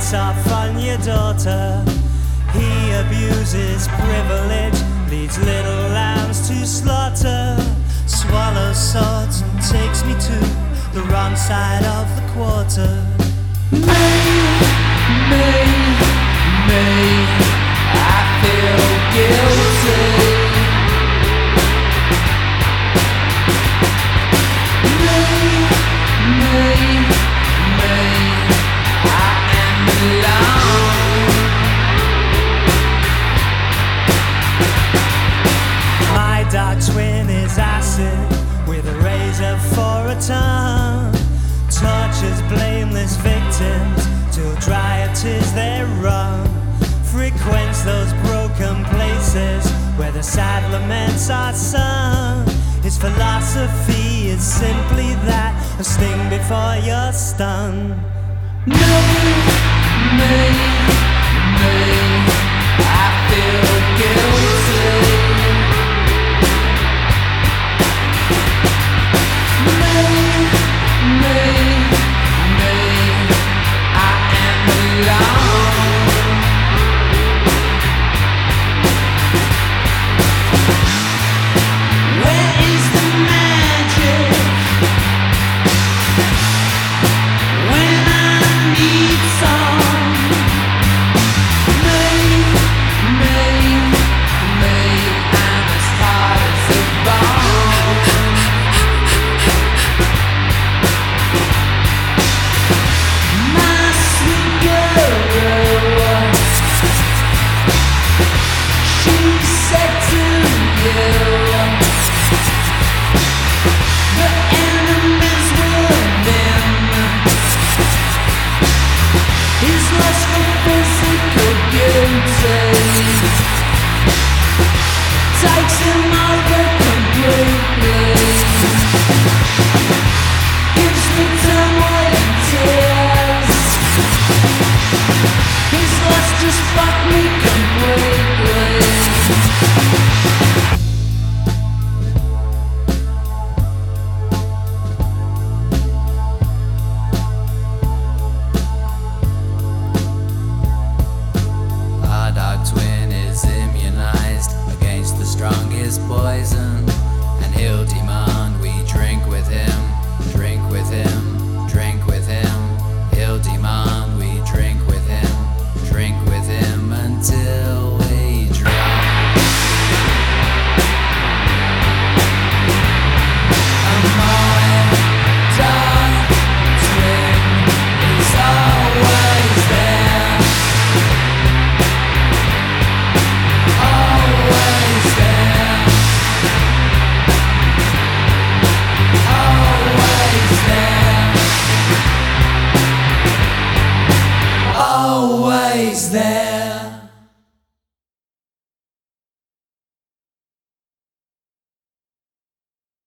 bites off on your daughter. He abuses privilege, leads little lambs to slaughter. Swallows swords and takes me to the wrong side of the quarter. Me, I feel guilty. My dark twin is acid with a razor for a tongue. Tortures blameless victims till dry of tears they're wrung. Frequents those broken places where the sad laments are sung. His philosophy is simply that, a sting before you're stung. Me, I feel guilty.